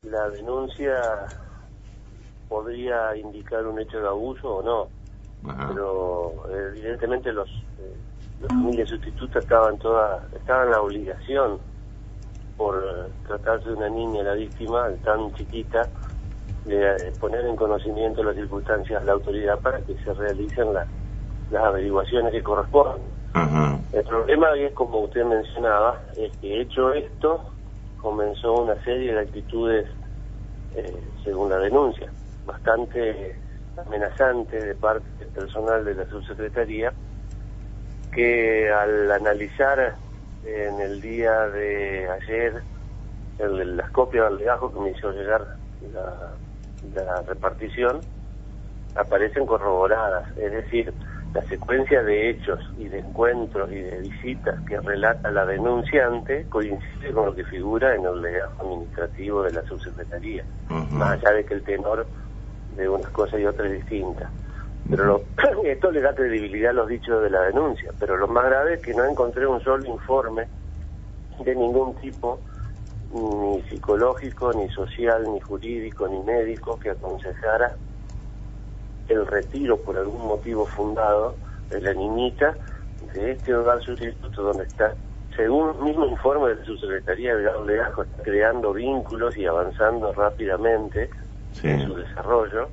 la denuncia podría indicar un hecho de abuso o no. Ajá. Pero evidentemente las familias sustitutas estaban en la obligación, por tratarse de una niña, la víctima, tan chiquita, de poner en conocimiento las circunstancias a la autoridad para que se realicen las averiguaciones que corresponden. Ajá. El problema es, como usted mencionaba, es que hecho esto, comenzó una serie de actitudes, según la denuncia, bastante amenazante de parte del personal de la subsecretaría, que al analizar en el día de ayer las copias del legajo que me hizo llegar la repartición, aparecen corroboradas, es decir, la secuencia de hechos y de encuentros y de visitas que relata la denunciante coincide con lo que figura en el legajo administrativo de la subsecretaría, más allá de que el tenor de unas cosas y otras es distinta. Pero esto le da credibilidad a los dichos de la denuncia, pero lo más grave es que no encontré un solo informe de ningún tipo, ni psicológico, ni social, ni jurídico, ni médico, que aconsejara el retiro por algún motivo fundado de la niñita de este hogar sustituto, donde está, según el mismo informe de la subsecretaría de Legajo, está creando vínculos y avanzando rápidamente en su desarrollo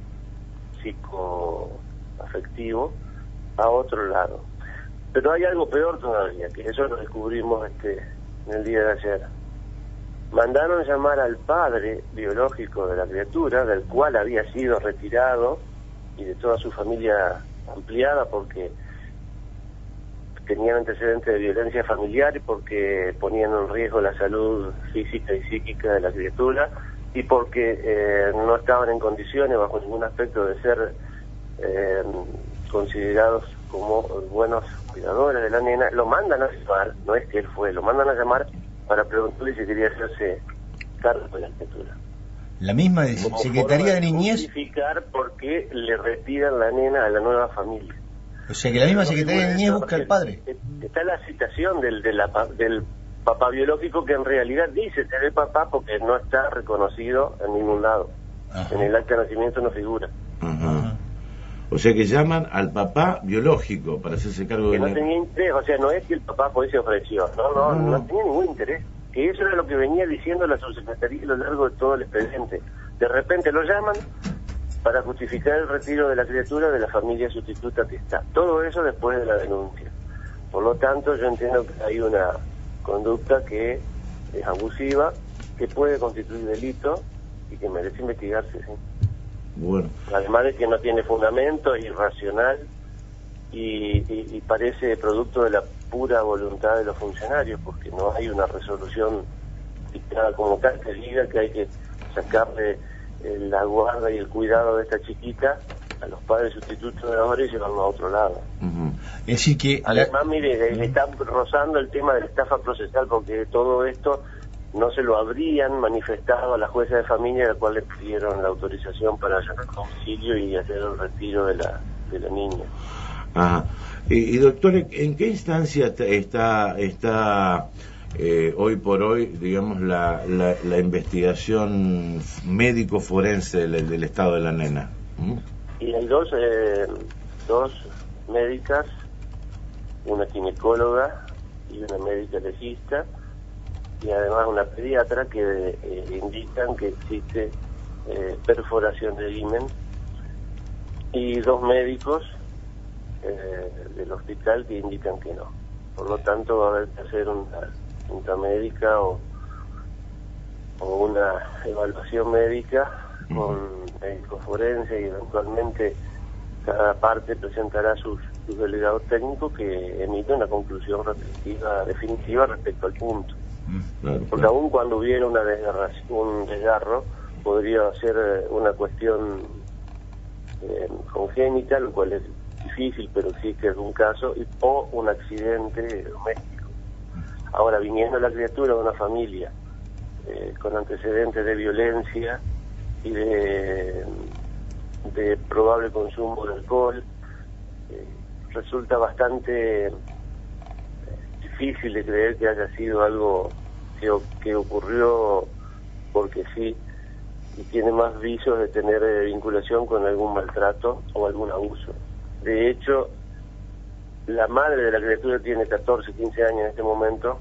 psicoafectivo a otro lado. Pero hay algo peor todavía, que eso lo descubrimos en el día de ayer. Mandaron llamar al padre biológico de la criatura, del cual había sido retirado, y de toda su familia ampliada, porque tenían antecedentes de violencia familiar y porque ponían en riesgo la salud física y psíquica de la criatura, y porque no estaban en condiciones bajo ningún aspecto de ser considerados como buenos cuidadores de la nena. Lo mandan a llamar, no es que él fue, lo mandan a llamar para preguntarle si quería hacerse cargo de la criatura. La misma Secretaría de Niñez... justificar por qué le retiran la nena a la nueva familia. O sea que la misma Secretaría de Niñez busca al padre. Está la citación del papá biológico, que en realidad dice ser el papá porque no está reconocido en ningún lado. Ajá. En el acta de nacimiento no figura. Ajá. O sea que llaman al papá biológico para hacerse cargo de que no tenía interés, o sea, no es que el papá por eso se ofreció, no tenía ningún interés. Que eso era lo que venía diciendo la subsecretaría a lo largo de todo el expediente. De repente lo llaman para justificar el retiro de la criatura de la familia sustituta que está. Todo eso después de la denuncia. Por lo tanto, yo entiendo que hay una conducta que es abusiva, que puede constituir delito y que merece investigarse, ¿sí? Bueno. Además de que no tiene fundamento, es irracional y parece producto de la pura voluntad de los funcionarios, porque no hay una resolución dictada como tal que diga que hay que sacarle la guarda y el cuidado de esta chiquita a los padres sustitutos de ahora y llevarlo a otro lado. Es decir que... Además, mire, está rozando el tema de la estafa procesal, porque todo esto no se lo habrían manifestado a la jueza de familia, a la cual le pidieron la autorización para allanar el domicilio y hacer el retiro de la niña. Ajá. Y doctor, ¿en qué instancia está hoy por hoy, digamos, la investigación médico-forense del estado de la nena? Y hay dos médicas, una ginecóloga y una médica legista, y además una pediatra, que indican que existe perforación de himen, y dos médicos del hospital que indican que no. Por lo tanto, va a haber que hacer una junta médica o una evaluación médica con médico forense, y eventualmente cada parte presentará sus delegados técnicos que emiten una conclusión definitiva respecto al punto. Porque aún cuando hubiera un desgarro, podría ser una cuestión congénita, lo cual es difícil, pero sí que es un caso, o un accidente doméstico. Ahora, viniendo la criatura de una familia con antecedentes de violencia y de probable consumo de alcohol, resulta bastante difícil de creer que haya sido algo que ocurrió porque sí, y tiene más visos de tener vinculación con algún maltrato o algún abuso. De hecho, la madre de la criatura tiene 14, 15 años en este momento,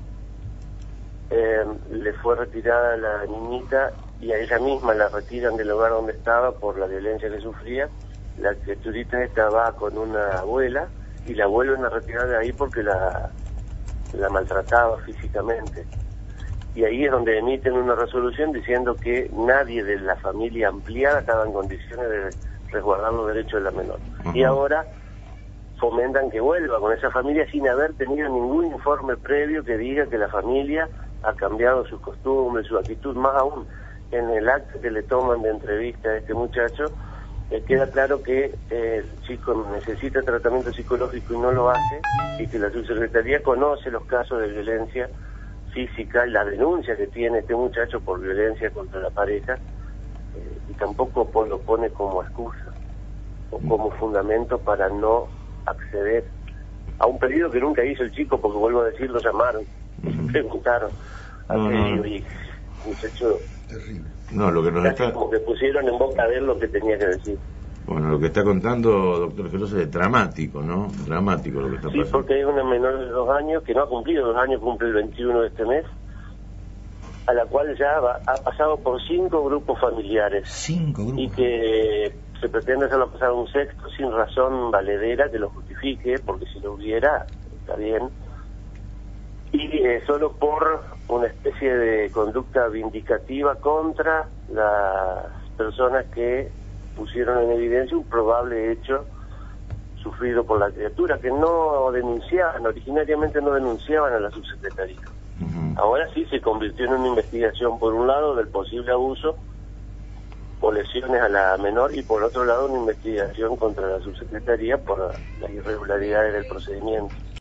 le fue retirada la niñita y a ella misma la retiran del lugar donde estaba por la violencia que sufría. La criaturita estaba con una abuela y la vuelven a retirar de ahí porque la maltrataba físicamente. Y ahí es donde emiten una resolución diciendo que nadie de la familia ampliada estaba en condiciones de resguardar los derechos de la menor. Y ahora fomentan que vuelva con esa familia sin haber tenido ningún informe previo que diga que la familia ha cambiado sus costumbres, su actitud. Más aún, en el acto que le toman de entrevista a este muchacho, queda claro que el chico necesita tratamiento psicológico y no lo hace, y que la subsecretaría conoce los casos de violencia física y la denuncia que tiene este muchacho por violencia contra la pareja, y tampoco lo pone como excusa o como fundamento para no acceder a un pedido que nunca hizo el chico, porque vuelvo a decir, lo llamaron, preguntaron y muchacho Terrible. No, lo que nos casi está... como que pusieron en boca de él lo que tenía que decir. Bueno, lo que está contando, doctor Geloso, es dramático, ¿no? Dramático lo que está pasando. Sí, porque hay una menor de 2 años, que no ha cumplido 2 años, cumple el 21 de este mes, a la cual ya ha pasado por 5 grupos familiares. 5 grupos. Y que se pretende hacerlo pasar a un sexto sin razón valedera que lo justifique, porque si lo hubiera, está bien. Y solo por una especie de conducta vindicativa contra las personas que pusieron en evidencia un probable hecho sufrido por la criatura, que no denunciaban, originariamente no denunciaban a la subsecretaría. Ahora sí se convirtió en una investigación, por un lado, del posible abuso o lesiones a la menor, y por otro lado una investigación contra la subsecretaría por las irregularidades del procedimiento.